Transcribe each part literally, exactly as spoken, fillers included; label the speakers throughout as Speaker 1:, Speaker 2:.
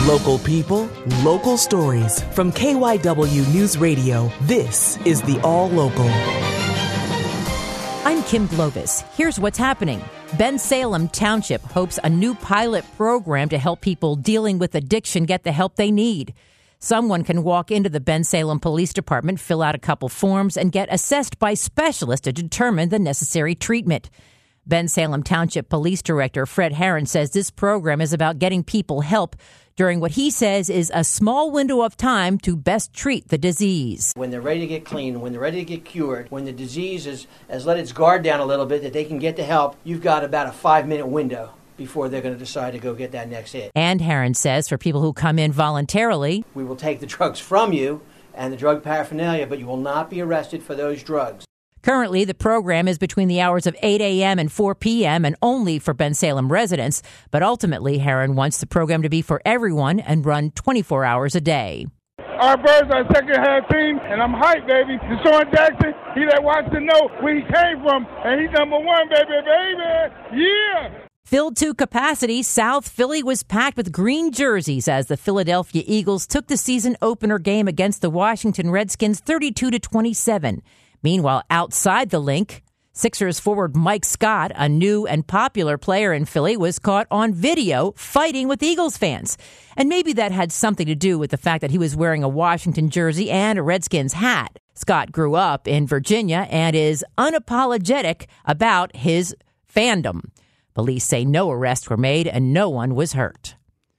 Speaker 1: Local people, local stories. From K Y W News Radio, this is the All Local.
Speaker 2: I'm Kim Glovis. Here's what's happening. Bensalem Township hopes a new pilot program to help people dealing with addiction get the help they need. Someone can walk into the Bensalem Police Department, fill out a couple forms, and get assessed by specialists to determine the necessary treatment. Bensalem Township Police Director Fred Herron says this program is about getting people help during what he says is a small window of time to best treat the disease.
Speaker 3: When they're ready to get clean, when they're ready to get cured, when the disease is, has let its guard down a little bit that they can get the help, you've got about a five-minute window before they're going to decide to go get that next hit.
Speaker 2: And Herron says for people who come in voluntarily,
Speaker 3: we will take the drugs from you and the drug paraphernalia, but you will not be arrested for those drugs.
Speaker 2: Currently, the program is between the hours of eight a.m. and four p.m. and only for Bensalem residents. But ultimately, Herron wants the program to be for everyone and run twenty-four hours a day.
Speaker 4: Our birds are second half team, and I'm hyped, baby. Deshaun Jackson, he that wants to know where he came from, and he's number one, baby, baby. Yeah!
Speaker 2: Filled to capacity, South Philly was packed with green jerseys as the Philadelphia Eagles took the season opener game against the Washington Redskins thirty-two to twenty-seven. Meanwhile, outside the link, Sixers forward Mike Scott, a new and popular player in Philly, was caught on video fighting with Eagles fans. And maybe that had something to do with the fact that he was wearing a Washington jersey and a Redskins hat. Scott grew up in Virginia and is unapologetic about his fandom. Police say no arrests were made and no one was hurt.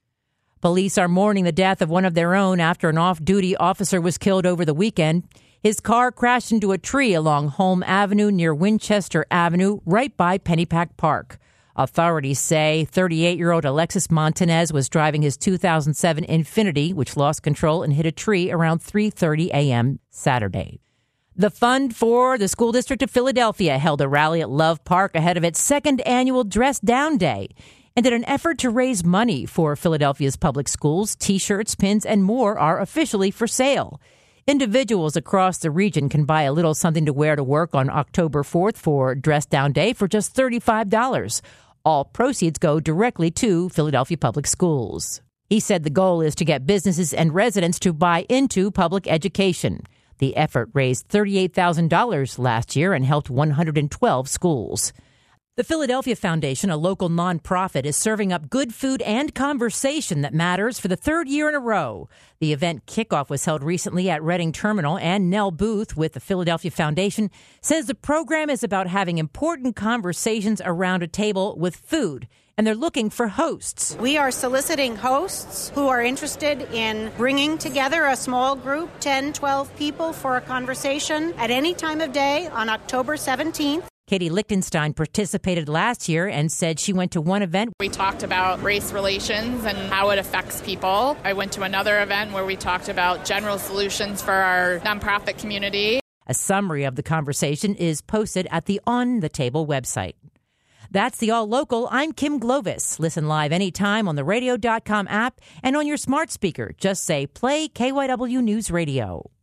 Speaker 2: Police are mourning the death of one of their own after an off-duty officer was killed over the weekend. His car crashed into a tree along Holm Avenue near Winchester Avenue, right by Pennypack Park. Authorities say thirty-eight-year-old Alexis Montanez was driving his two thousand seven Infiniti, which lost control and hit a tree around three thirty a.m. Saturday. The Fund for the School District of Philadelphia held a rally at Love Park ahead of its second annual Dress Down Day. And in an effort to raise money for Philadelphia's public schools, T-shirts, pins, and more are officially for sale. Individuals across the region can buy a little something to wear to work on October fourth for Dress Down Day for just thirty-five dollars. All proceeds go directly to Philadelphia Public Schools. He said the goal is to get businesses and residents to buy into public education. The effort raised thirty-eight thousand dollars last year and helped one hundred twelve schools. The Philadelphia Foundation, a local nonprofit, is serving up good food and conversation that matters for the third year in a row. The event kickoff was held recently at Reading Terminal, and Nell Booth with the Philadelphia Foundation says the program is about having important conversations around a table with food, and they're looking for hosts.
Speaker 5: We are soliciting hosts who are interested in bringing together a small group, ten, twelve people, for a conversation at any time of day on October seventeenth.
Speaker 2: Katie Lichtenstein participated last year and said she went to one event.
Speaker 6: We talked about race relations and how it affects people. I went to another event where we talked about general solutions for our nonprofit community.
Speaker 2: A summary of the conversation is posted at the On the Table website. That's the All Local. I'm Kim Glovis. Listen live anytime on the radio dot com app and on your smart speaker. Just say, play K Y W News Radio.